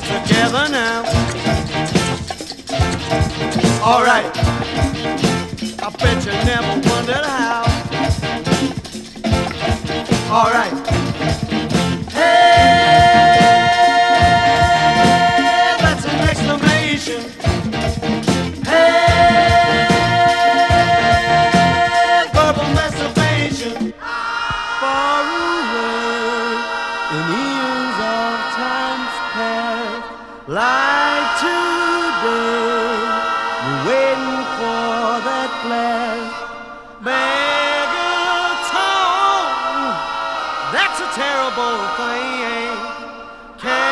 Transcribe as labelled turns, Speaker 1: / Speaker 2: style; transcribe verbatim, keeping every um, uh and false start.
Speaker 1: us together now. All right. I bet you never wondered how. All right. Hey, that's an exclamation. Hey, verbal masturbation. Far away in eons of times past, like today, we're waiting for that blast. Megaton, that's a terrible thing. Can